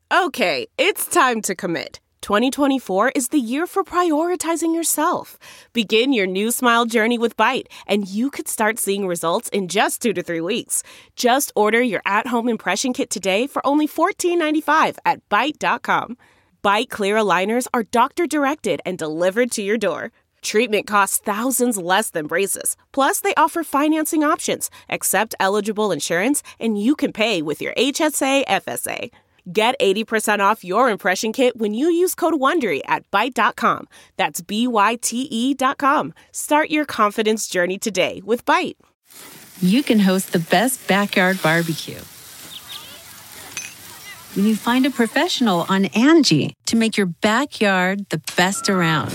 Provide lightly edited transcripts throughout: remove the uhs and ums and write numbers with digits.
Okay, it's time to commit. 2024 is the year for prioritizing yourself. Begin your new smile journey with Byte, and you could start seeing results in just 2 to 3 weeks. Just order your at-home impression kit today for only $14.95 at Byte.com. Byte Clear aligners are doctor-directed and delivered to your door. Treatment costs thousands less than braces. Plus, they offer financing options, accept eligible insurance, and you can pay with your HSA FSA. Get 80% off your impression kit when you use code WONDERY at Byte.com. That's BYTE.com. Start your confidence journey today with Byte. You can host the best backyard barbecue when you find a professional on Angie to make your backyard the best around.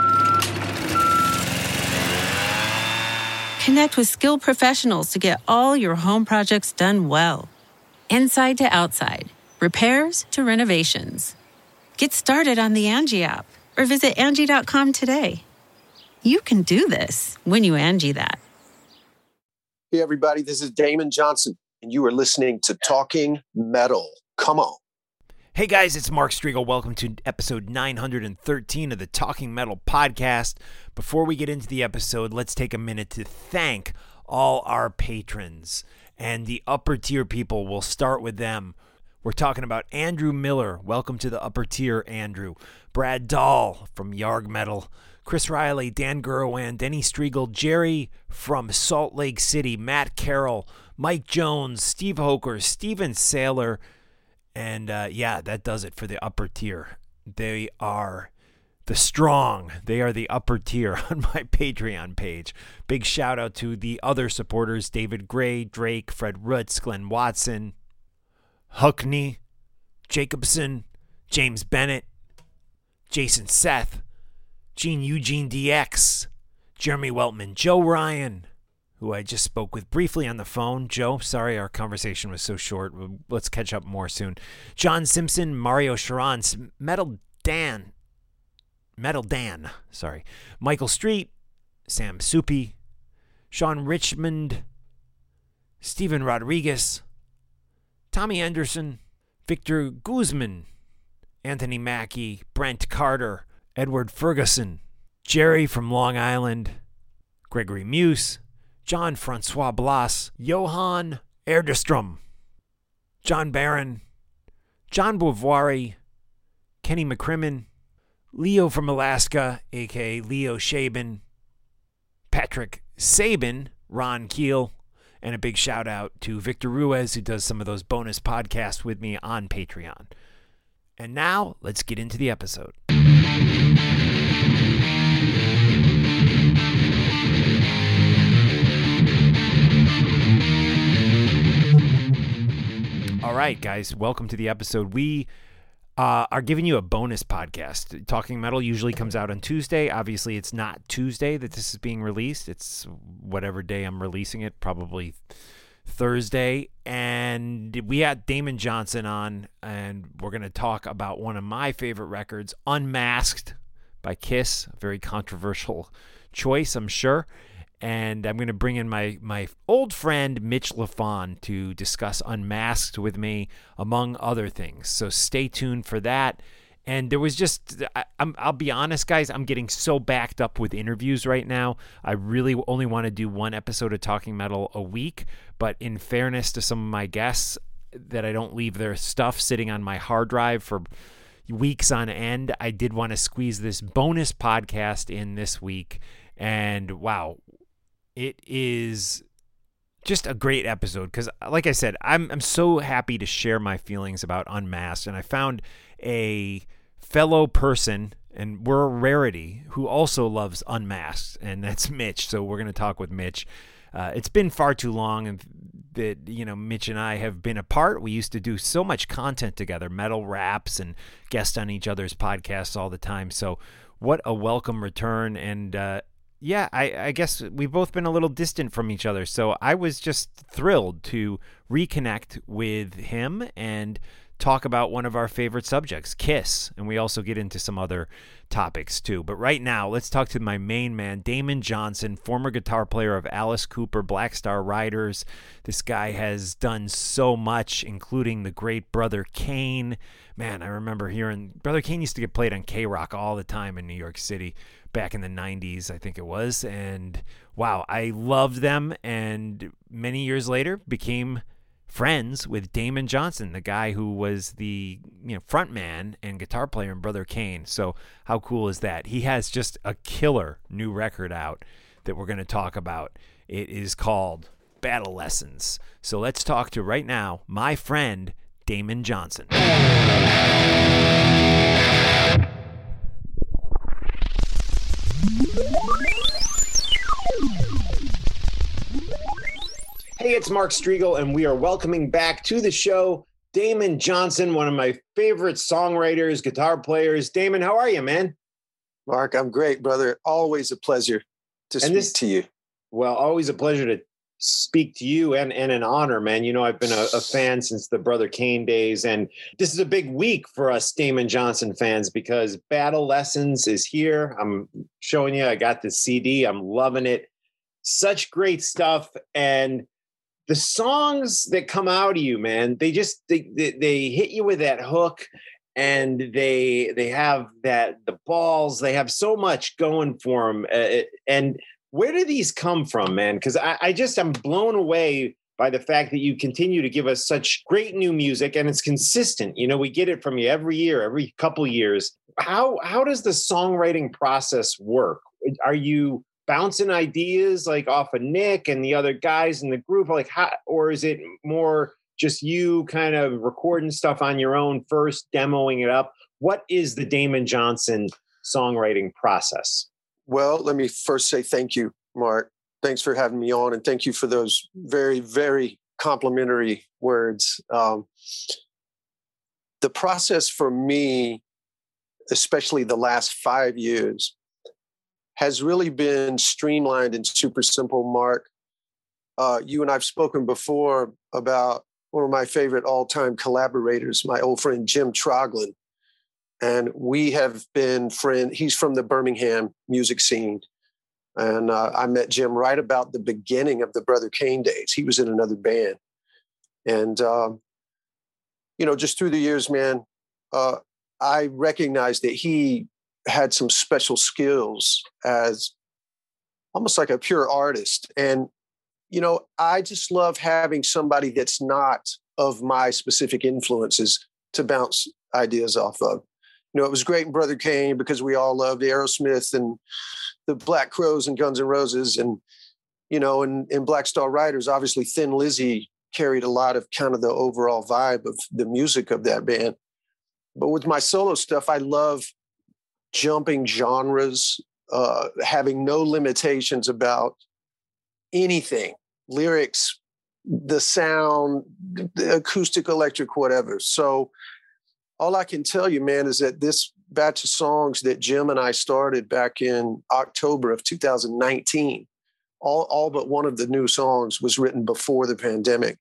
Connect with skilled professionals to get all your home projects done well. Inside to outside. Repairs to renovations. Get started on the Angie app or visit Angie.com today. You can do this when you Angie that. Hey, everybody, this is Damon Johnson, and you are listening to Talking Metal. Come on. Hey, guys, it's Mark Striegel. Welcome to episode 913 of the Talking Metal podcast. Before we get into the episode, let's take a minute to thank all our patrons and the upper tier people. We'll start with them. We're talking about Andrew Miller. Welcome to the upper tier, Andrew. Brad Dahl from Yarg Metal. Chris Riley, Dan Gurwan, Denny Striegel, Jerry from Salt Lake City, Matt Carroll, Mike Jones, Steve Hoker, Steven Saylor. And that does it for the upper tier. They are the strong. They are the upper tier on my Patreon page. Big shout out to the other supporters, David Gray, Drake, Fred Rutz, Glenn Watson, Huckney, Jacobson, James Bennett, Jason Seth, Gene Eugene DX, Jeremy Weltman, Joe Ryan, who I just spoke with briefly on the phone. Joe, sorry our conversation was so short. Let's catch up more soon. John Simpson, Mario Sharon, Metal Dan, Michael Street, Sam Soupy, Sean Richmond, Steven Rodriguez, Tommy Anderson, Victor Guzman, Anthony Mackey, Brent Carter, Edward Ferguson, Jerry from Long Island, Gregory Muse, John Francois Blas, Johan Erdestrom, John Barron, John Boivoire, Kenny McCrimmon, Leo from Alaska, a.k.a. Leo Shaban, Patrick Sabin, Ron Keel, and a big shout out to Victor Ruiz, who does some of those bonus podcasts with me on Patreon. And now, let's get into the episode. All right, guys, welcome to the episode. We are giving you a bonus podcast. Talking Metal usually comes out on Tuesday. Obviously, it's not Tuesday that this is being released. It's whatever day I'm releasing it, probably Thursday. And we had Damon Johnson on, and we're going to talk about one of my favorite records, Unmasked by Kiss. A very controversial choice, I'm sure. And I'm going to bring in my old friend Mitch LaFon to discuss Unmasked with me, among other things. So stay tuned for that. And there was just, I'll be honest, guys, I'm getting so backed up with interviews right now. I really only want to do one episode of Talking Metal a week. But in fairness to some of my guests, that I don't leave their stuff sitting on my hard drive for weeks on end, I did want to squeeze this bonus podcast in this week. And wow, it is just a great episode because, like I said, I'm so happy to share my feelings about Unmasked, and I found a fellow person, and we're a rarity, who also loves Unmasked, and that's Mitch. So we're going to talk with Mitch. It's been far too long that, Mitch and I have been apart. We used to do so much content together, metal raps, and guest on each other's podcasts all the time. So what a welcome return, and I guess we've both been a little distant from each other, so I was just thrilled to reconnect with him and talk about one of our favorite subjects, Kiss, and we also get into some other topics too. But right now, let's talk to my main man, Damon Johnson, former guitar player of Alice Cooper, Black Star Riders. This guy has done so much, including the great Brother Kane. Man, I remember hearing Brother Kane used to get played on K-Rock all the time in New York City back in the 90s, I think it was. And wow, I loved them, and many years later became friends with Damon Johnson, the guy who was the front man and guitar player in Brother Kane. So how cool is that? He has just a killer new record out that we're going to talk about. It is called Battle Lessons. So let's talk to, right now, my friend Damon Johnson. Hey, it's Mark Striegel, and we are welcoming back to the show Damon Johnson, one of my favorite songwriters, guitar players. Damon, how are you, man? Mark, I'm great, brother. Always a pleasure to speak to you. Well, always a pleasure to speak to you, and an honor, man. You know, I've been a fan since the Brother Kane days, and this is a big week for us Damon Johnson fans because Battle Lessons is here. I'm showing you, I got the CD. I'm loving it. Such great stuff. And the songs that come out of you, man, they hit you with that hook, and they have the balls. They have so much going for them. And where do these come from, man? Because I'm blown away by the fact that you continue to give us such great new music, and it's consistent. You know, we get it from you every year, every couple years. How does the songwriting process work? Are you bouncing ideas like off of Nick and the other guys in the group, or is it more just you kind of recording stuff on your own first, demoing it up? What is the Damon Johnson songwriting process? Well, let me first say thank you, Mark. Thanks for having me on, and thank you for those very, very complimentary words. The process for me, especially the last 5 years, has really been streamlined and super simple, Mark. You and I've spoken before about one of my favorite all-time collaborators, my old friend Jim Troglin. And we have been friends. He's from the Birmingham music scene. And I met Jim right about the beginning of the Brother Kane days. He was in another band. And, just through the years, man, I recognized that he had some special skills as almost like a pure artist. And, I just love having somebody that's not of my specific influences to bounce ideas off of. It was great in Brother Kane because we all loved Aerosmith and the Black Crowes and Guns N' Roses. And, in Black Star Riders, obviously Thin Lizzy carried a lot of kind of the overall vibe of the music of that band. But with my solo stuff, I love jumping genres, having no limitations about anything, lyrics, the sound, the acoustic, electric, whatever. So all I can tell you, man, is that this batch of songs that Jim and I started back in October of 2019, all but one of the new songs was written before the pandemic.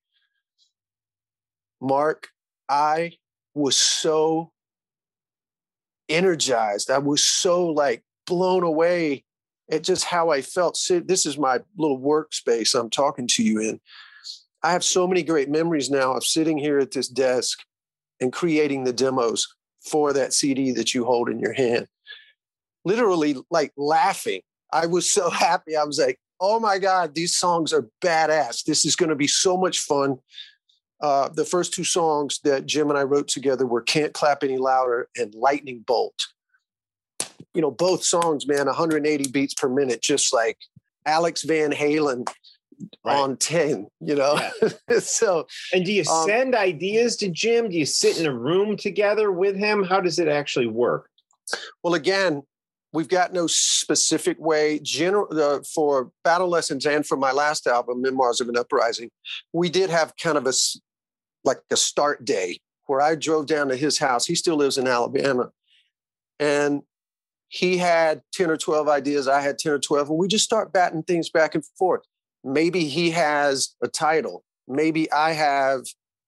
Mark, I was so energized. I was so blown away at just how I felt. This is my little workspace I'm talking to you in. I have so many great memories now of sitting here at this desk and creating the demos for that CD that you hold in your hand. Literally laughing. I was so happy. I was like, oh my God, these songs are badass. This is going to be so much fun. The first two songs that Jim and I wrote together were Can't Clap Any Louder and Lightning Bolt. Both songs, man, 180 beats per minute, just like Alex Van Halen on 10, Yeah. So, and do you send ideas to Jim? Do you sit in a room together with him? How does it actually work? Well, again, we've got no specific way. For Battle Lessons and for my last album, Memoirs of an Uprising, we did have kind of a start day where I drove down to his house. He still lives in Alabama. And he had 10 or 12 ideas. I had 10 or 12. And we just start batting things back and forth. Maybe he has a title. Maybe I have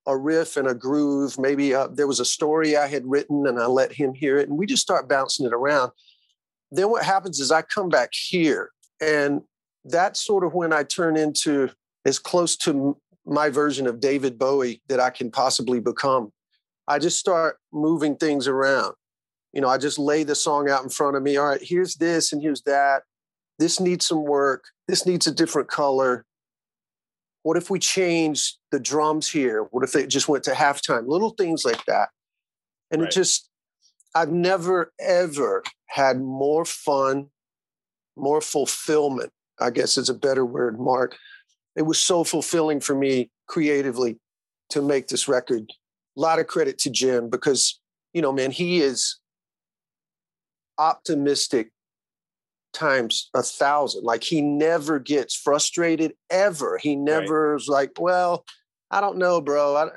a riff and a groove. Maybe there was a story I had written and I let him hear it, and we just start bouncing it around. Then what happens is I come back here, and that's sort of when I turn into as close to my version of David Bowie that I can possibly become. I just start moving things around. You know, I just lay the song out in front of me. All right, here's this and here's that. This needs some work. This needs a different color. What if we change the drums here? What if it just went to halftime? Little things like that. And It just, I've never, ever had more fun, more fulfillment, I guess is a better word, Mark. It was so fulfilling for me creatively to make this record. A lot of credit to Jim because, you know, man, he is optimistic times 1,000. Like he never gets frustrated ever. He never is like, well, I don't know, bro.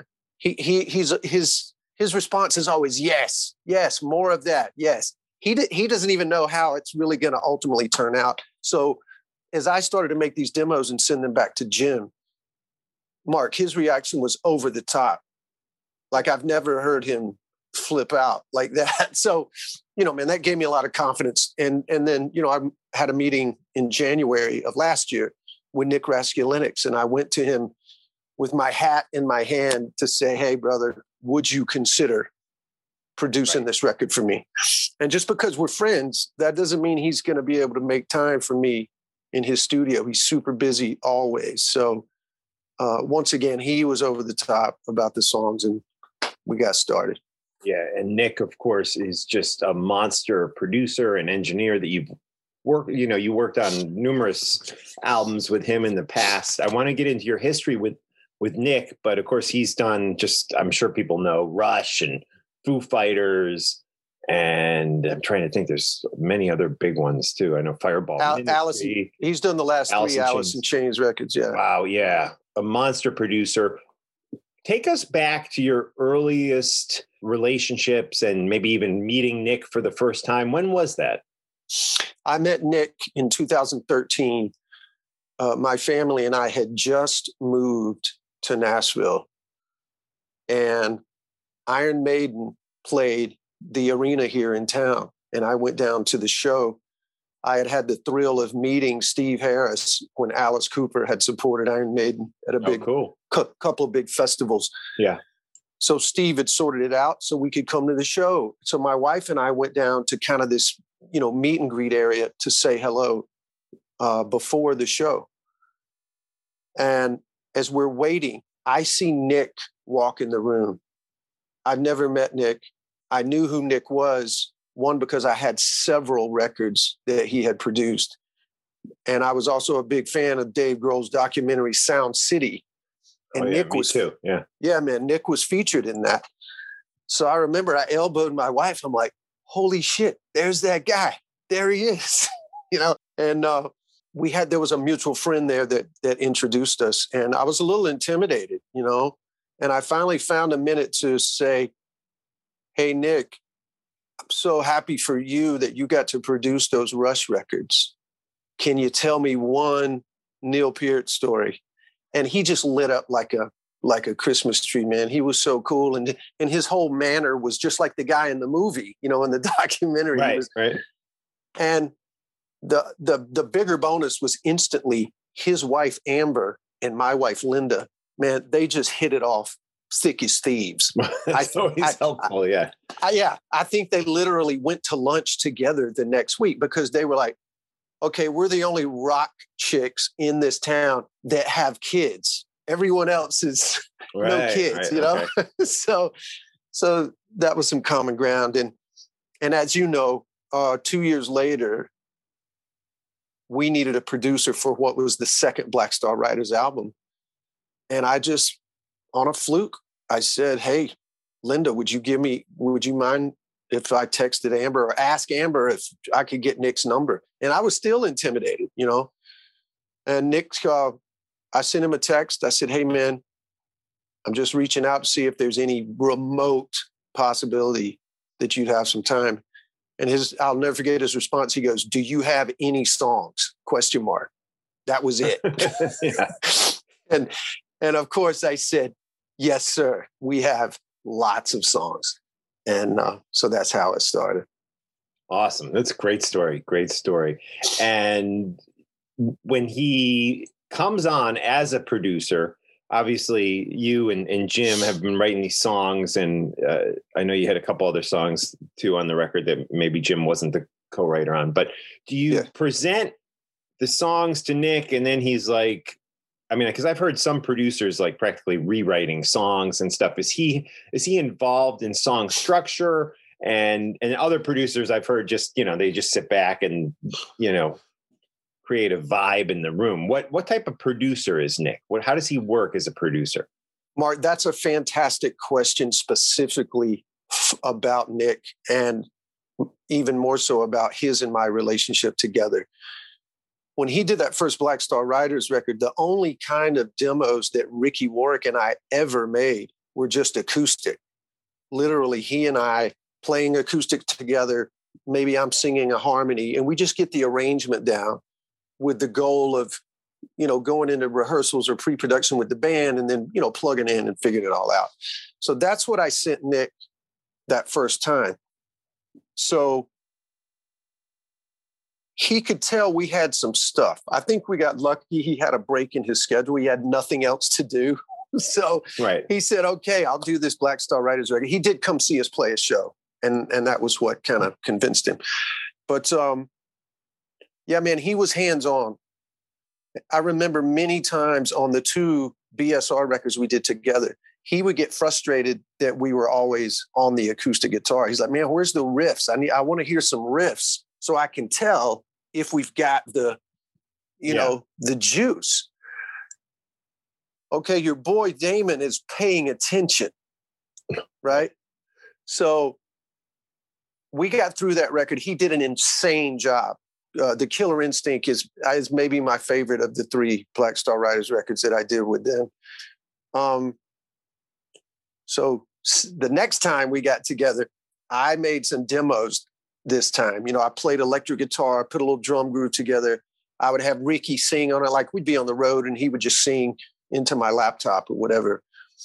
His response is always yes, more of that. Yes. He doesn't even know how it's really going to ultimately turn out. So as I started to make these demos and send them back to Jim, Mark, his reaction was over the top. Like I've never heard him flip out like that. So, you know, man, that gave me a lot of confidence. And then, you know, I had a meeting in January of last year with Nick Raskulinecz, and I went to him with my hat in my hand to say, hey, brother, would you consider producing this record for me? And just because we're friends, that doesn't mean he's going to be able to make time for me in his studio. He's super busy always. So once again, he was over the top about the songs, and we got started. Yeah. And Nick, of course, is just a monster producer and engineer that you worked on numerous albums with him in the past. I want to get into your history with Nick, but of course he's done just, I'm sure people know, Rush and Foo Fighters. And I'm trying to think, there's many other big ones too. I know Fireball. Alice, he's done the last three Alice in Chains records. Yeah. Wow. Yeah. A monster producer. Take us back to your earliest relationships and maybe even meeting Nick for the first time. When was that? I met Nick in 2013. My family and I had just moved to Nashville, and Iron Maiden played the arena here in town. And I went down to the show. I had the thrill of meeting Steve Harris when Alice Cooper had supported Iron Maiden at a big couple of big festivals. Yeah. So Steve had sorted it out so we could come to the show. So my wife and I went down to kind of this, you know, meet and greet area to say hello before the show. And as we're waiting, I see Nick walk in the room. I've never met Nick. I knew who Nick was. One, because I had several records that he had produced. And I was also a big fan of Dave Grohl's documentary Sound City. And Nick was too. Yeah. Yeah, man. Nick was featured in that. So I remember I elbowed my wife. I'm like, holy shit, there's that guy. There he is. You know, and there was a mutual friend there that introduced us. And I was a little intimidated, you know, and I finally found a minute to say, hey, Nick, I'm so happy for you that you got to produce those Rush records. Can you tell me one Neil Peart story? And he just lit up like a Christmas tree, man. He was so cool. And his whole manner was just like the guy in the movie, you know, in the documentary. Right. And the bigger bonus was instantly his wife, Amber, and my wife, Linda, man, they just hit it off thick as thieves. That's always helpful, yeah. I think they literally went to lunch together the next week because they were like, okay, we're the only rock chicks in this town that have kids. Everyone else is no kids, you know? Okay. So that was some common ground. And as you know, 2 years later, we needed a producer for what was the second Black Star Riders album. And I just, on a fluke, I said, hey, Linda, would you mind if I texted Amber or asked Amber if I could get Nick's number? And I was still intimidated, you know? And Nick, I sent him a text. I said, hey, man, I'm just reaching out to see if there's any remote possibility that you'd have some time. And I'll never forget his response. He goes, do you have any songs? ? That was it. Yeah. And of course I said, Yes, sir. We have lots of songs. And so that's how it started. Awesome. That's a great story. Great story. And when he comes on as a producer, obviously you and Jim have been writing these songs. And I know you had a couple other songs too on the record that maybe Jim wasn't the co-writer on. But do you present the songs to Nick and then he's like, I mean, because I've heard some producers like practically rewriting songs and stuff. Is he involved in song structure? And other producers I've heard just, they just sit back and, create a vibe in the room. What type of producer is Nick? How does he work as a producer? Mark, that's a fantastic question specifically about Nick, and even more so about his and my relationship together. When he did that first Black Star Riders record, the only kind of demos that Ricky Warwick and I ever made were just acoustic. Literally, he and I playing acoustic together. Maybe I'm singing a harmony, and we just get the arrangement down with the goal of, going into rehearsals or pre-production with the band and then, plugging in and figuring it all out. So that's what I sent Nick that first time. So he could tell we had some stuff. I think we got lucky. He had a break in his schedule. He had nothing else to do. So He said, okay, I'll do this Black Star Riders record. He did come see us play a show. And that was what kind of convinced him. But yeah, man, he was hands-on. I remember many times on the 2 BSR records we did together, he would get frustrated that we were always on the acoustic guitar. He's like, man, where's the riffs? I want to hear some riffs so I can tell if we've got the juice. Okay, your boy Damon is paying attention, right? So we got through that record. He did an insane job. The Killer Instinct is maybe my favorite of the 3 Black Star Riders records that I did with them. So the next time we got together, I made some demos this time. I played electric guitar, put a little drum groove together. I would have Ricky sing on it. Like we'd be on the road and he would just sing into my laptop or whatever.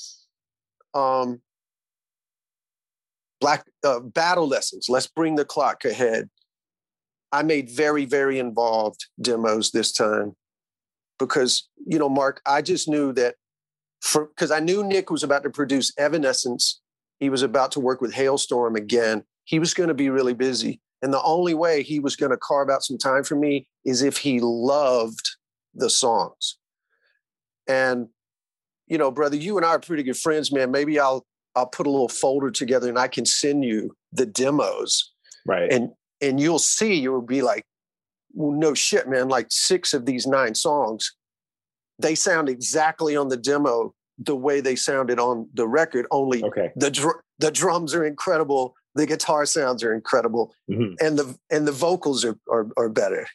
Battle Lessons, Let's Bring the Clock Ahead. I made very, very involved demos this time because, Mark, I just knew that because I knew Nick was about to produce Evanescence. He was about to work with Hailstorm again. He was going to be really busy. And the only way he was going to carve out some time for me is if he loved the songs. And, brother, you and I are pretty good friends, man. Maybe I'll put a little folder together and I can send you the demos. Right. And you'll see, you'll be like, well, no shit, man. Like 6 of these 9 songs, they sound exactly on the demo the way they sounded on the record. Only the drums are incredible, the guitar sounds are incredible, and the vocals are better.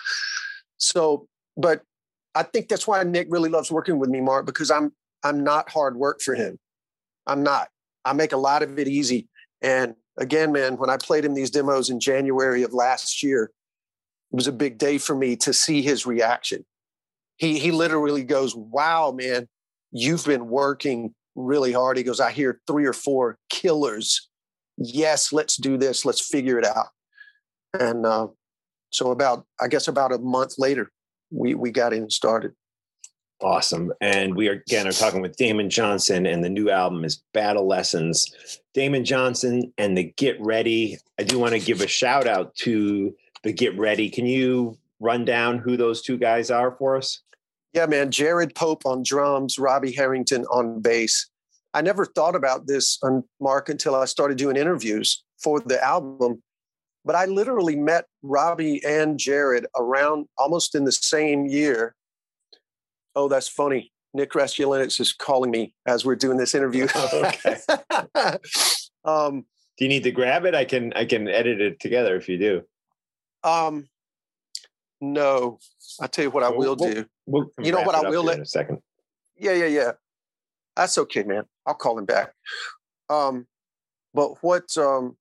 So, but I think that's why Nick really loves working with me, Mark, because I'm not hard work for him. I'm not. I make a lot of it easy. And again, man, when I played him these demos in January of last year, it was a big day for me to see his reaction. He literally goes, wow, man, you've been working really hard. He goes, I hear 3 or 4 killers. Yes, let's do this. Let's figure it out. And so about a month later, we got in and started. Awesome. And we are talking with Damon Johnson, and the new album is Battle Lessons. Damon Johnson and the Get Ready. I do want to give a shout out to the Get Ready. Can you run down who those 2 guys are for us? Yeah, man. Jared Pope on drums, Robbie Harrington on bass. I never thought about this, Mark, until I started doing interviews for the album. But I literally met Robbie and Jared around almost in the same year. Oh, that's funny. Nick Raskulinecz is calling me as we're doing this interview. Okay. Do you need to grab it? I can edit it together if you do. No. I'll tell you what I will do. You know what I will let in a second. Yeah. That's okay, man. I'll call him back. But what the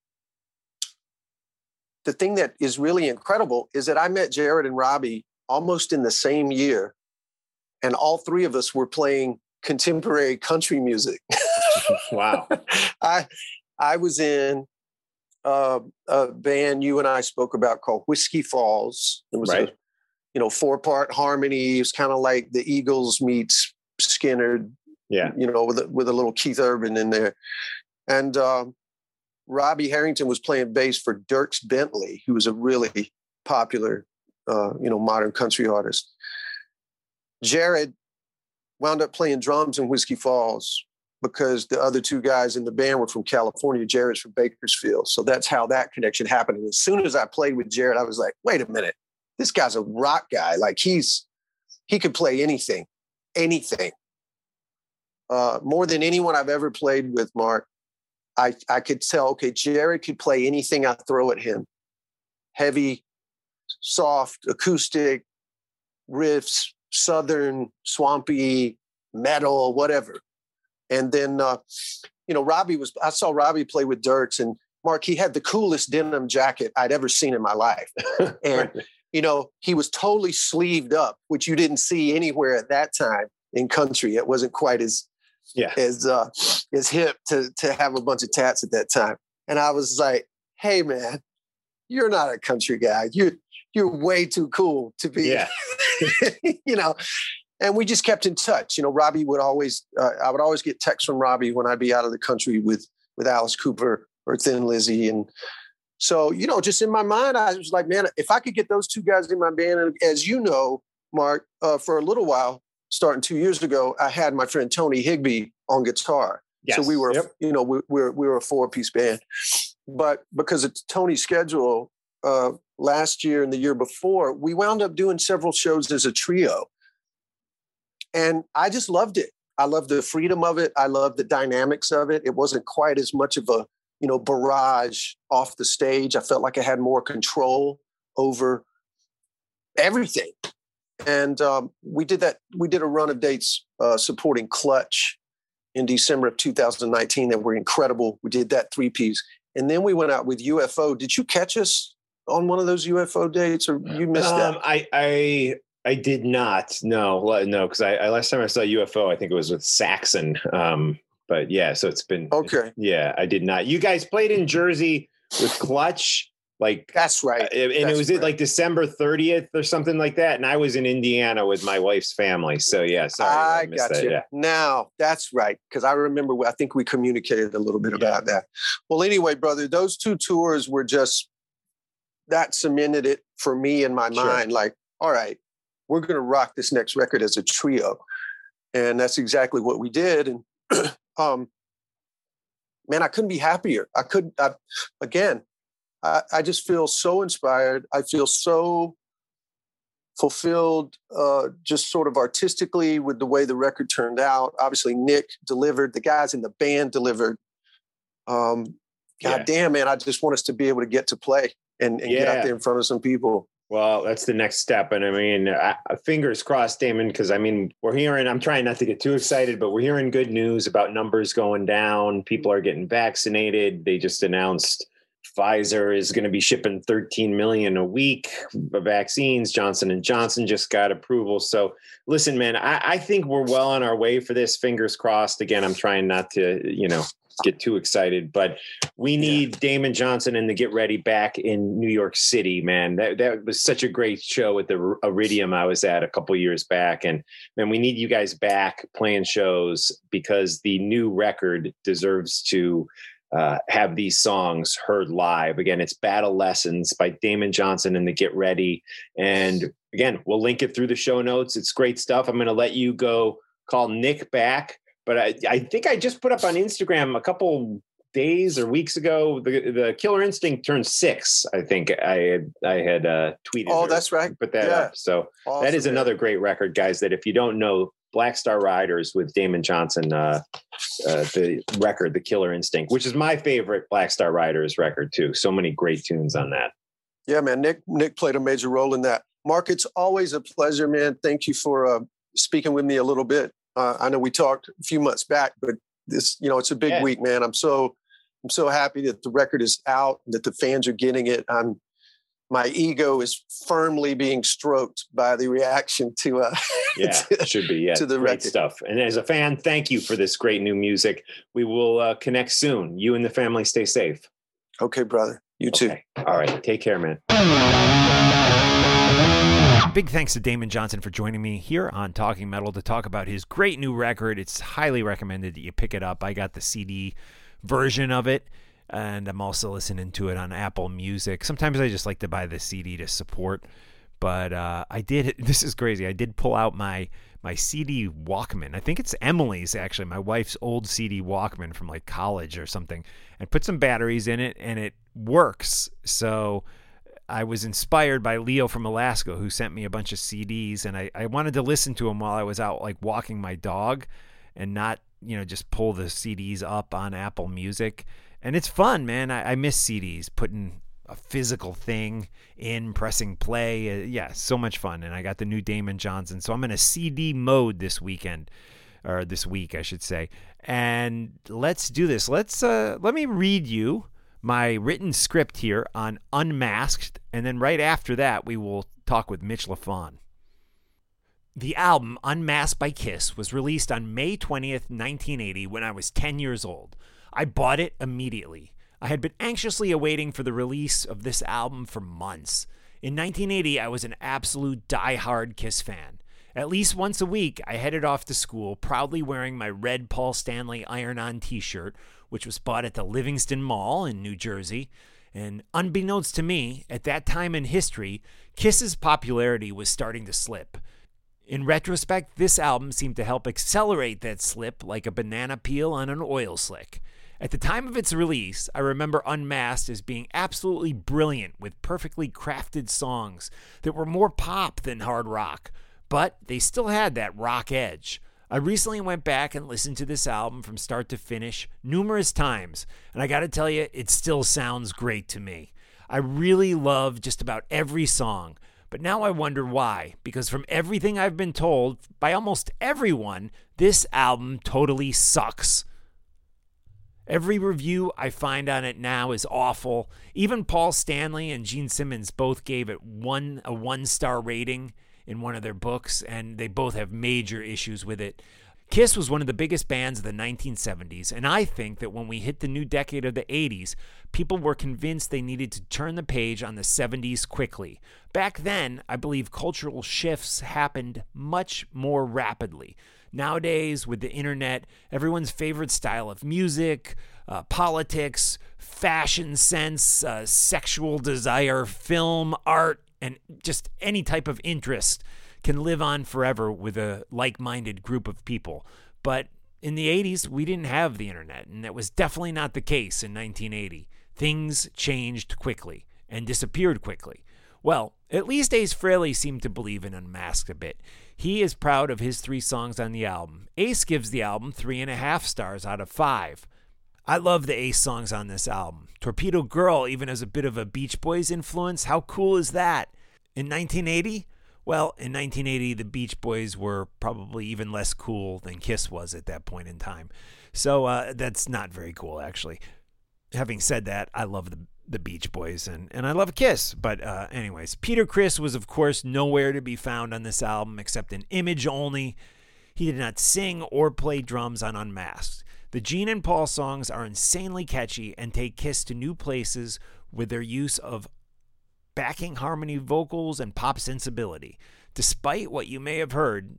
thing that is really incredible is that I met Jared and Robbie almost in the same year. And all 3 of us were playing contemporary country music. Wow. I was in a band you and I spoke about called Whiskey Falls. It was Right. a 4-part harmony. It was kind of like the Eagles meets Skinner. Yeah. With a little Keith Urban in there. And Robbie Harrington was playing bass for Dierks Bentley, who was a really popular, modern country artist. Jared wound up playing drums in Whiskey Falls because the other two guys in the band were from California. Jared's from Bakersfield. So that's how that connection happened. And as soon as I played with Jared, I was like, wait a minute, this guy's a rock guy. Like he could play anything. More than anyone I've ever played with, Mark, I could tell, okay, Jared could play anything I throw at him. Heavy, soft, acoustic, riffs, southern, swampy, metal, whatever. And then, I saw Robbie play with Dierks, and Mark, he had the coolest denim jacket I'd ever seen in my life. And, he was totally sleeved up, which you didn't see anywhere at that time in country. It wasn't quite as hip to have a bunch of tats at that time. And I was like, hey man, you're not a country guy. You're way too cool to be, and we just kept in touch. Robbie would always, I would always get texts from Robbie when I'd be out of the country with Alice Cooper or Thin Lizzy. And so, just in my mind, I was like, man, if I could get those two guys in my band, and as you know, Mark, for a little while, starting 2 years ago, I had my friend Tony Higbee on guitar. Yes. So we were, we were a 4-piece band. But because of Tony's schedule, last year and the year before, we wound up doing several shows as a trio. And I just loved it. I loved the freedom of it. I loved the dynamics of it. It wasn't quite as much of a, barrage off the stage. I felt like I had more control over everything. And we did that. We did a run of dates supporting Clutch in December of 2019 that were incredible. We did that 3-piece. And then we went out with UFO. Did you catch us on one of those UFO dates, or you missed that? I did not. No, because I last time I saw UFO, I think it was with Saxon. But yeah, so it's been okay. I did not. You guys played in Jersey with Clutch, like that's right. And it was like December 30th or something like that. And I was in Indiana with my wife's family. So yeah, sorry, I got that, you. Yeah. Now that's right, because I remember. I think we communicated a little bit about that. Well, anyway, brother, those two tours were just that cemented it for me in my mind. Like, all right, we're going to rock this next record as a trio. And that's exactly what we did. And, man, I couldn't be happier. I just feel so inspired. I feel so fulfilled, just sort of artistically with the way the record turned out. Obviously, Nick delivered. The guys in the band delivered. God damn, man, I just want us to be able to get to play and get out there in front of some people. Well, that's the next step. And I mean, fingers crossed, Damon, because I mean, I'm trying not to get too excited, but we're hearing good news about numbers going down. People are getting vaccinated. They just announced Pfizer is going to be shipping 13 million a week of vaccines. Johnson & Johnson just got approval. So listen, man, I think we're well on our way for this. Fingers crossed. Again, I'm trying not to, get too excited, but we need Damon Johnson and the Get Ready back in New York City, man. That was such a great show at the Iridium I was at a couple years back. And man, we need you guys back playing shows because the new record deserves to have these songs heard live. Again, it's Battle Lessons by Damon Johnson and the Get Ready. And again, we'll link it through the show notes. It's great stuff. I'm going to let you go call Nick back. But I think I just put up on Instagram a couple days or weeks ago, the Killer Instinct turned 6. I think I had tweeted. Oh, that's right. Put that up. So awesome, that is another great record, guys, that if you don't know, Black Star Riders with Damon Johnson, the record, The Killer Instinct, which is my favorite Black Star Riders record too. So many great tunes on that. Yeah, man. Nick played a major role in that. Mark, it's always a pleasure, man. Thank you for speaking with me a little bit. I know we talked a few months back, but this, it's a big week, man. I'm so happy that the record is out, that the fans are getting it. I'm my ego is firmly being stroked by the reaction to it should be to the great record stuff. And as a fan, thank you for this great new music. We will connect soon. You and the family stay safe. Okay, brother. You too. Okay. All right. Take care, man. Big thanks to Damon Johnson for joining me here on Talking Metal to talk about his great new record. It's highly recommended that you pick it up. I got the CD version of it, and I'm also listening to it on Apple Music. Sometimes I just like to buy the CD to support, but I did. This is crazy. I did pull out my CD Walkman. I think it's Emily's, actually, my wife's old CD Walkman from like college or something, and put some batteries in it, and it works. So I was inspired by Leo from Alaska, who sent me a bunch of CDs, and I wanted to listen to them while I was out like walking my dog and not, just pull the CDs up on Apple Music. And it's fun, man. I miss CDs, putting a physical thing in, pressing play. Yeah, so much fun. And I got the new Damon Johnson. So I'm in a CD mode this weekend, or this week, I should say. And let's do this. Let me read you my written script here on Unmasked, and then right after that, we will talk with Mitch Lafon. The album Unmasked by Kiss was released on May 20th, 1980, when I was 10 years old. I bought it immediately. I had been anxiously awaiting for the release of this album for months. In 1980, I was an absolute die-hard Kiss fan. At least once a week, I headed off to school, proudly wearing my red Paul Stanley iron-on t-shirt, which was bought at the Livingston Mall in New Jersey. And unbeknownst to me, at that time in history, Kiss's popularity was starting to slip. In retrospect, this album seemed to help accelerate that slip like a banana peel on an oil slick. At the time of its release, I remember Unmasked as being absolutely brilliant with perfectly crafted songs that were more pop than hard rock, but they still had that rock edge. I recently went back and listened to this album from start to finish numerous times, and I gotta tell you, it still sounds great to me. I really love just about every song, but now I wonder why, because from everything I've been told by almost everyone, this album totally sucks. Every review I find on it now is awful. Even Paul Stanley and Gene Simmons both gave it a 1-star rating in one of their books, and they both have major issues with it. Kiss was one of the biggest bands of the 1970s, and I think that when we hit the new decade of the 80s, people were convinced they needed to turn the page on the 70s quickly. Back then, I believe cultural shifts happened much more rapidly. Nowadays, with the internet, everyone's favorite style of music, politics, fashion sense, sexual desire, film, art, and just any type of interest can live on forever with a like-minded group of people. But in the 80s, we didn't have the internet, and that was definitely not the case in 1980. Things changed quickly and disappeared quickly. Well, at least Ace Frehley seemed to believe in Unmasked a bit. He is proud of his 3 songs on the album. Ace gives the album 3.5 stars out of 5. I love the Ace songs on this album. Torpedo Girl even has a bit of a Beach Boys influence. How cool is that? In 1980? Well, in 1980, the Beach Boys were probably even less cool than Kiss was at that point in time. So that's not very cool, actually. Having said that, I love the Beach Boys and I love Kiss. But anyways, Peter Criss was, of course, nowhere to be found on this album except in image only. He did not sing or play drums on Unmasked. The Gene and Paul songs are insanely catchy and take Kiss to new places with their use of backing harmony vocals and pop sensibility. Despite what you may have heard,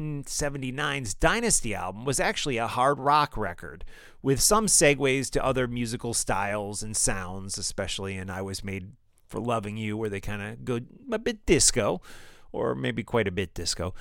1979's Dynasty album was actually a hard rock record, with some segues to other musical styles and sounds, especially in I Was Made for Loving You, where they kind of go a bit disco, or maybe quite a bit disco.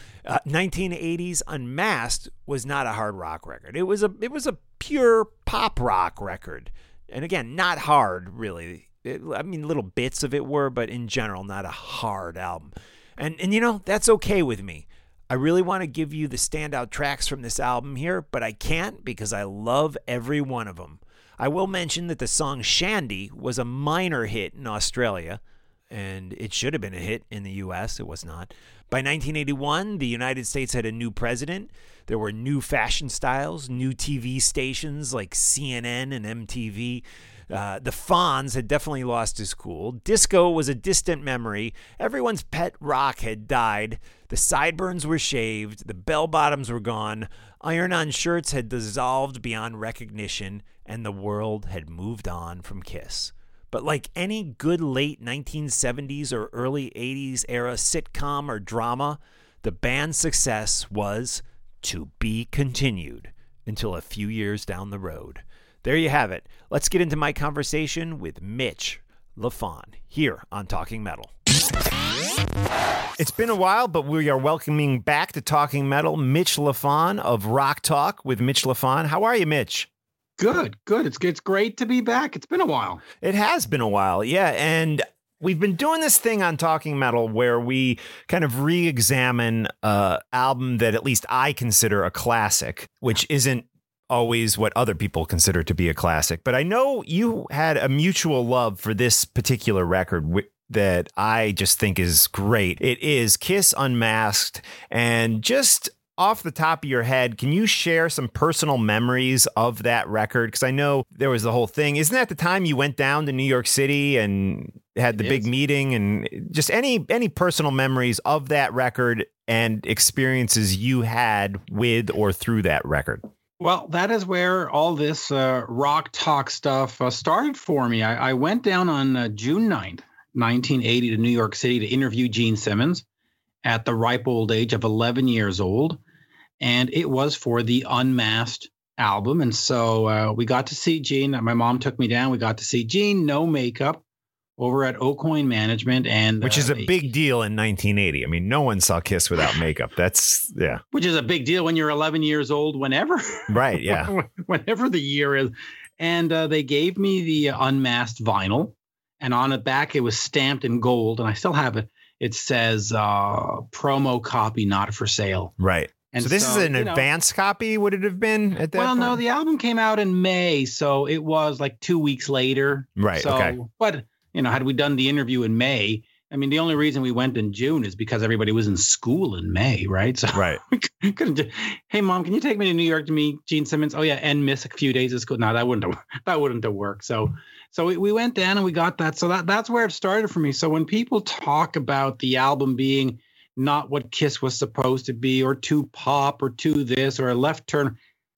1980's Unmasked was not a hard rock record. It was a pure pop rock record. And again, not hard, really. Little bits of it were, but in general, not a hard album. And that's okay with me. I really want to give you the standout tracks from this album here, but I can't because I love every one of them. I will mention that the song Shandy was a minor hit in Australia, and it should have been a hit in the U.S. It was not. By 1981, the United States had a new president. There were new fashion styles, new TV stations like CNN and MTV. The Fonz had definitely lost his cool. Disco was a distant memory. Everyone's pet rock had died. The sideburns were shaved. The bell-bottoms were gone. Iron-on shirts had dissolved beyond recognition, and the world had moved on from Kiss. But like any good late 1970s or early 80s era sitcom or drama, the band's success was to be continued until a few years down the road. There you have it. Let's get into my conversation with Mitch Lafon here on Talking Metal. It's been a while, but we are welcoming back to Talking Metal Mitch Lafon of Rock Talk with Mitch Lafon. How are you, Mitch? Good. It's great to be back. It's been a while. It has been a while, yeah. And we've been doing this thing on Talking Metal where we kind of re-examine an album that at least I consider a classic, which isn't always what other people consider to be a classic. But I know you had a mutual love for this particular record that I just think is great. It is Kiss Unmasked. And just off the top of your head, can you share some personal memories of that record? Because I know there was the whole thing. Isn't that the time you went down to New York City and had the big meeting? And just any personal memories of that record and experiences you had with or through that record? Well, that is where all this rock talk stuff started for me. I went down on June 9th, 1980 to New York City to interview Gene Simmons at the ripe old age of 11 years old. And it was for the Unmasked album. And so we got to see Gene. My mom took me down. We got to see Gene, no makeup, over at Aucoin Management. Which is a big deal in 1980. I mean, no one saw Kiss without makeup. That's, yeah. Which is a big deal when you're 11 years old, whenever. Right, yeah. Whenever the year is. And they gave me the Unmasked vinyl. And on the back, it was stamped in gold. And I still have it. It says promo copy, not for sale. Right. And so this is an advanced copy, would it have been at that point? No, the album came out in May. So it was like 2 weeks later. Right, so, okay. But, had we done the interview in May, I mean, the only reason we went in June is because everybody was in school in May, right? So right. we couldn't just, hey, Mom, can you take me to New York to meet Gene Simmons? Oh, yeah, and miss a few days of school. No, that wouldn't have worked. So we went down and we got that. So that's where it started for me. So when people talk about the album being not what Kiss was supposed to be, or too pop, or too this, or a left turn,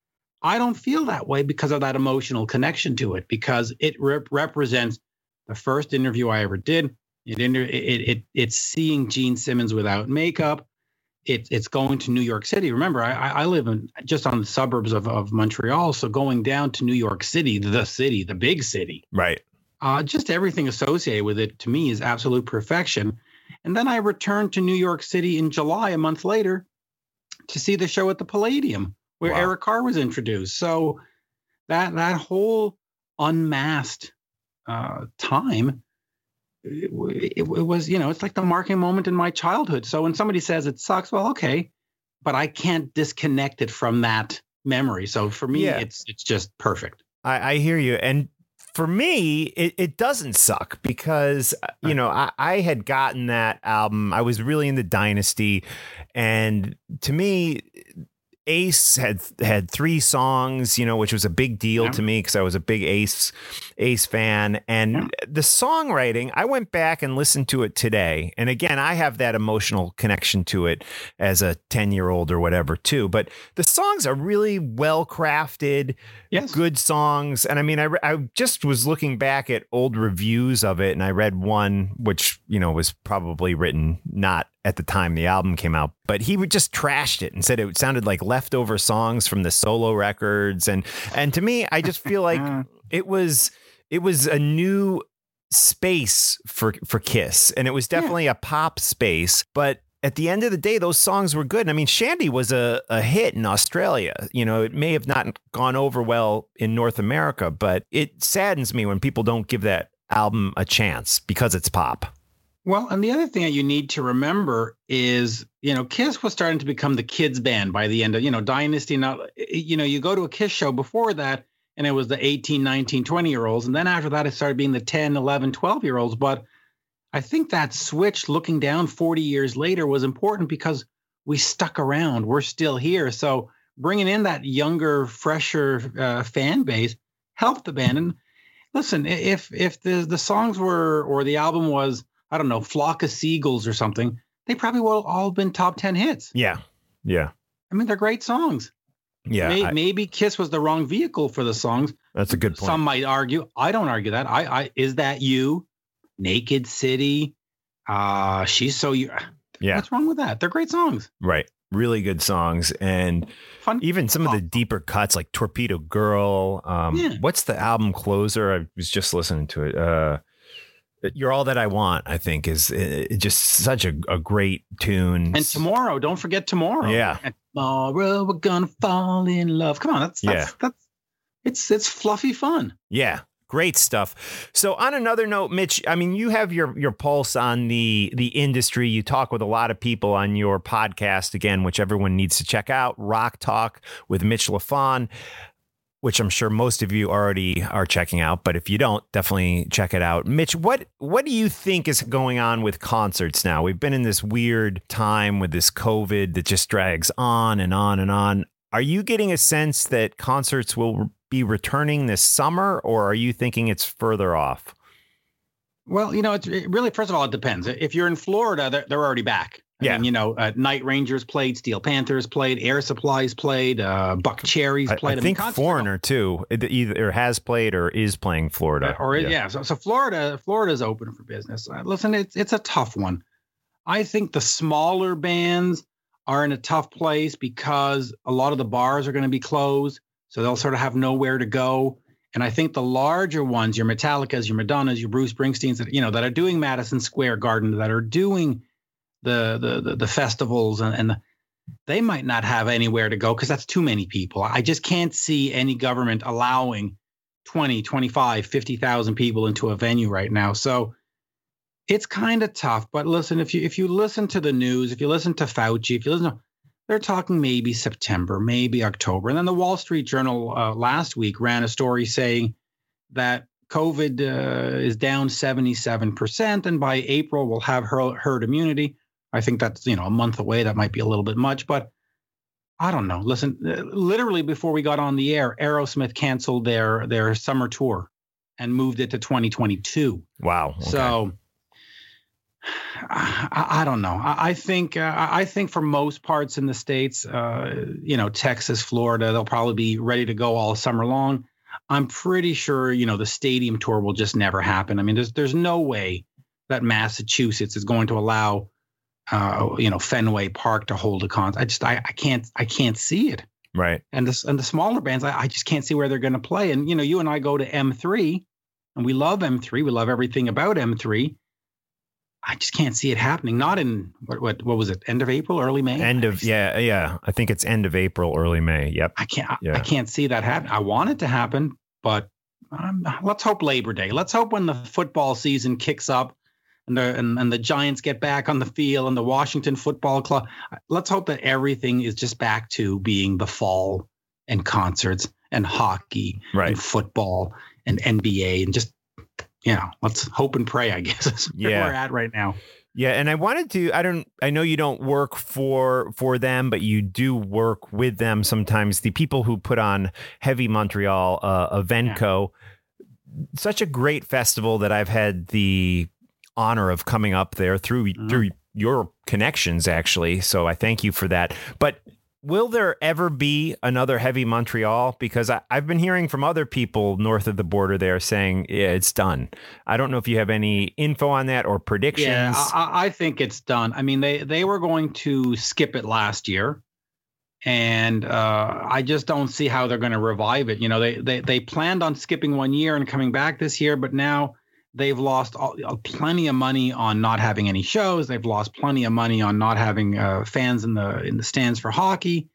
I don't feel that way because of that emotional connection to it, because it represents the first interview I ever did. It's seeing Gene Simmons without makeup. It's going to New York City. Remember, I live just on the suburbs of Montreal, so going down to New York City, the big city, right? Just everything associated with it to me is absolute perfection. And then I returned to New York City in July, a month later, to see the show at the Palladium, where Eric Carr was introduced. So that whole Unmasked time, it was, it's like the marking moment in my childhood. So when somebody says it sucks, well, okay, but I can't disconnect it from that memory. So for me, it's just perfect. I hear you. And for me, it doesn't suck because, I had gotten that album. I was really into Dynasty. And to me, Ace had 3 songs, which was a big deal to me because I was a big Ace fan. And the songwriting, I went back and listened to it today. And again, I have that emotional connection to it as a 10-year-old or whatever too. But the songs are really well crafted, good songs. And I mean, I just was looking back at old reviews of it, and I read one which, was probably written not at the time the album came out, but he would just trashed it and said it sounded like leftover songs from the solo records. And to me, I just feel like it was a new space for Kiss, and it was definitely a pop space, but at the end of the day, those songs were good. And I mean, Shandy was a hit in Australia. It may have not gone over well in North America, but it saddens me when people don't give that album a chance because it's pop. Well, and the other thing that you need to remember is, Kiss was starting to become the kids band by the end of, Dynasty. Now, you go to a Kiss show before that, and it was the 18, 19, 20-year-olds. And then after that, it started being the 10, 11, 12-year-olds. But I think that switch, looking down 40 years later, was important because we stuck around. We're still here. So bringing in that younger, fresher fan base helped the band. And listen, if the songs were, or the album was, I don't know, Flock of Seagulls or something, they probably would have all been top 10 hits. Yeah. Yeah. I mean, they're great songs. Yeah. Maybe Kiss was the wrong vehicle for the songs. That's a good point. Some might argue. I don't argue that. I Is That You? Naked City. She's So You. Yeah. What's wrong with that? They're great songs. Right. Really good songs. And Fun. even some of the deeper cuts like Torpedo Girl. What's the album closer? I was just listening to it. You're All That I Want, I think, is just such a great tune. And Tomorrow, don't forget Tomorrow. Yeah. And tomorrow we're gonna fall in love. Come on, it's fluffy fun. Yeah. Great stuff. So on another note, Mitch, I mean, you have your pulse on the industry. You talk with a lot of people on your podcast, again, which everyone needs to check out, Rock Talk with Mitch Lafon, which I'm sure most of you already are checking out. But if you don't, definitely check it out. Mitch, what do you think is going on with concerts now? We've been in this weird time with this COVID that just drags on and on and on. Are you getting a sense that concerts will be returning this summer, or are you thinking it's further off? Well, it really, first of all, it depends. If you're in Florida, they're already back. I mean, Night Rangers played, Steel Panthers played, Air Supplies played, Buck Cherries played. I think Foreigner too, either has played or is playing Florida. So Florida's open for business. Listen, it's a tough one. I think the smaller bands are in a tough place because a lot of the bars are going to be closed, so they'll sort of have nowhere to go. And I think the larger ones, your Metallicas, your Madonnas, your Bruce Springsteens, that are doing Madison Square Garden, that are doing the festivals, and they might not have anywhere to go because that's too many people. I just can't see any government allowing 20, 25, 50,000 people into a venue right now. So it's kind of tough. But listen, if you listen to the news, if you listen to Fauci, they're talking maybe September, maybe October. And then the Wall Street Journal last week ran a story saying that COVID is down 77%, and by April we'll have herd immunity. I think that's, a month away. That might be a little bit much, but I don't know. Listen, literally before we got on the air, Aerosmith canceled their summer tour and moved it to 2022. Wow. Okay. So I don't know. I think for most parts in the States, Texas, Florida, they'll probably be ready to go all summer long. I'm pretty sure, the stadium tour will just never happen. I mean, there's no way that Massachusetts is going to allow Fenway Park to hold a concert. I can't see it. Right. And the smaller bands, I just can't see where they're going to play. And, you and I go to M3 and we love M3. We love everything about M3. I just can't see it happening. Not in what was it? End of April, early May? Yeah. I think it's end of April, early May. Yep. I can't see that happen. I want it to happen, but let's hope Labor Day. Let's hope when the football season kicks up and the Giants get back on the field and the Washington Football Club. Let's hope that everything is just back to being the fall and concerts and hockey and football and NBA and just, let's hope and pray, I guess, is where we're at right now. Yeah. And I wanted to, I know you don't work for them, but you do work with them sometimes. The people who put on Heavy Montreal, Evenco, such a great festival that I've had the honor of coming up there through your connections, actually. So I thank you for that. But will there ever be another Heavy Montreal? Because I've been hearing from other people north of the border there saying, it's done. I don't know if you have any info on that or predictions. Yeah, I think it's done. I mean, they were going to skip it last year. And I just don't see how they're going to revive it. They planned on skipping 1 year and coming back this year, but now they've lost plenty of money on not having any shows. They've lost plenty of money on not having fans in the stands for hockey.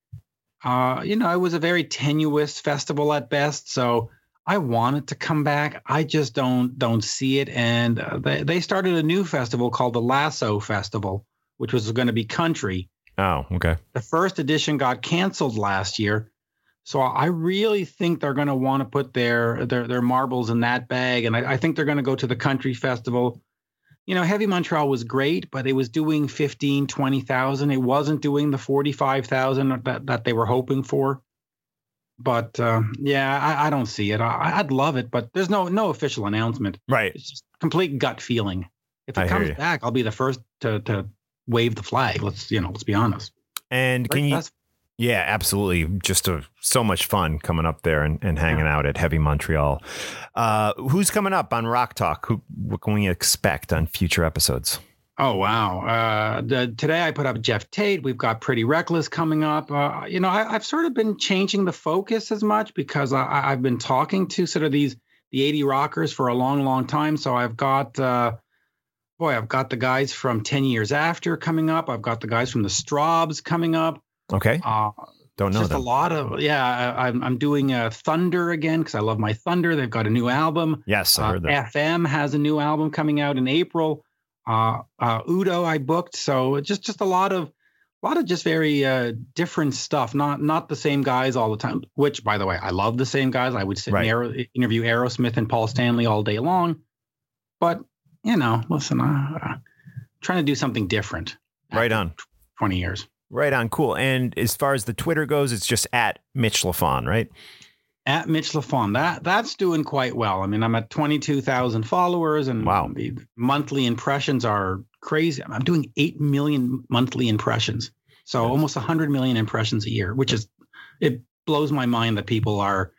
It was a very tenuous festival at best. So I want it to come back. I just don't see it. And they started a new festival called the Lasso Festival, which was going to be country. Oh, okay. The first edition got canceled last year. So I really think they're going to want to put their marbles in that bag. And I think they're going to go to the country festival. Heavy Montreal was great, but it was doing 15, 20,000. It wasn't doing the 45,000 that they were hoping for. But I don't see it. I'd love it, but there's no official announcement. Right. It's just complete gut feeling. If it I comes hear you. back, I'll be the first to wave the flag. Let's be honest. And can you? Yeah, absolutely. Just so much fun coming up there and hanging out at Heavy Montreal. Who's coming up on Rock Talk? What can we expect on future episodes? Oh, wow. Today I put up Jeff Tate. We've got Pretty Reckless coming up. I've sort of been changing the focus as much because I've been talking to sort of the 80 rockers for a long, long time. So I've got, I've got the guys from 10 Years After coming up. I've got the guys from the Straubs coming up. Okay. Don't know just them. A lot of, I'm doing Thunder again because I love my Thunder. They've got a new album. Yes, I heard that. FM has a new album coming out in April. Udo I booked, so just a lot of just very different stuff. Not the same guys all the time. Which, by the way, I love the same guys. I would sit and interview Aerosmith and Paul Stanley all day long. But listen, trying to do something different. Right on. 20 years. Right on. Cool. And as far as the Twitter goes, it's just at Mitch Lafon, right? At Mitch Lafon. That's doing quite well. I mean, I'm at 22,000 followers, and wow, the monthly impressions are crazy. I'm doing 8 million monthly impressions, so almost 100 million impressions a year, which it blows my mind that people are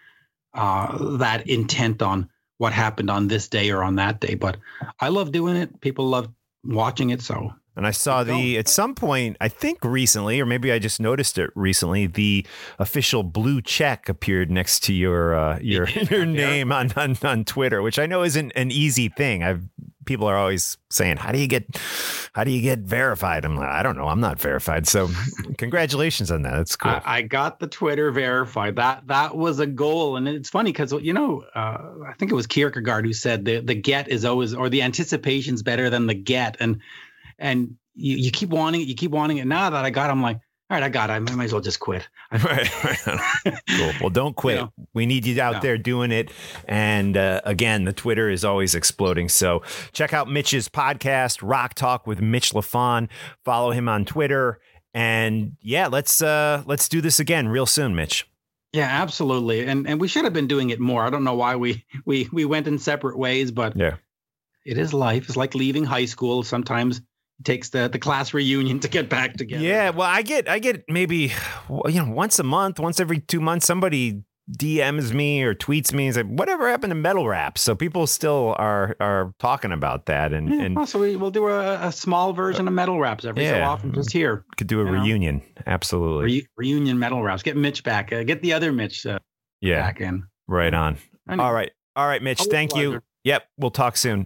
that intent on what happened on this day or on that day. But I love doing it. People love watching it. So. And I saw at some point, I think recently, or maybe I just noticed it recently, the official blue check appeared next to your name on Twitter, which I know isn't an easy thing. People are always saying, how do you get verified? I'm like, I don't know. I'm not verified. So congratulations on that. That's cool. I got the Twitter verified. That was a goal. And it's funny because, I think it was Kierkegaard who said the get is always, or the anticipation's better than the get. And you keep wanting it. Now that I got it, I'm like, all right, I got it. I might as well just quit. Right. Cool. Well, don't quit. We need you out there doing it. And again, the Twitter is always exploding. So check out Mitch's podcast, Rock Talk with Mitch Lafon. Follow him on Twitter. And yeah, let's do this again real soon, Mitch. Yeah, absolutely. And we should have been doing it more. I don't know why we went in separate ways, but yeah, it is life. It's like leaving high school. Sometimes it takes the class reunion to get back together. Yeah, well, I get maybe once a month, once every 2 months, somebody DMs me or tweets me and says, whatever happened to Metal Rap? So people still are talking about that. And so we'll do a small version of Metal Raps every so often, just here. Could do a reunion. Absolutely. Reunion Metal Raps. Get Mitch back. Get the other Mitch back in. Right on. Anyway. All right, Mitch. Thank you. Yep. We'll talk soon.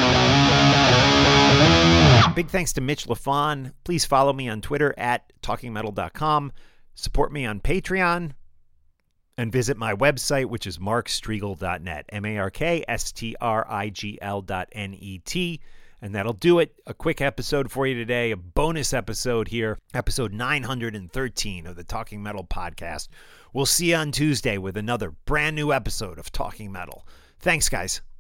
Big thanks to Mitch Lafon. Please follow me on Twitter at talkingmetal.com. Support me on Patreon and visit my website, which is markstrigl.net, markstrigl.net. And that'll do it. A quick episode for you today, a bonus episode here, episode 913 of the Talking Metal podcast. We'll see you on Tuesday with another brand new episode of Talking Metal. Thanks, guys.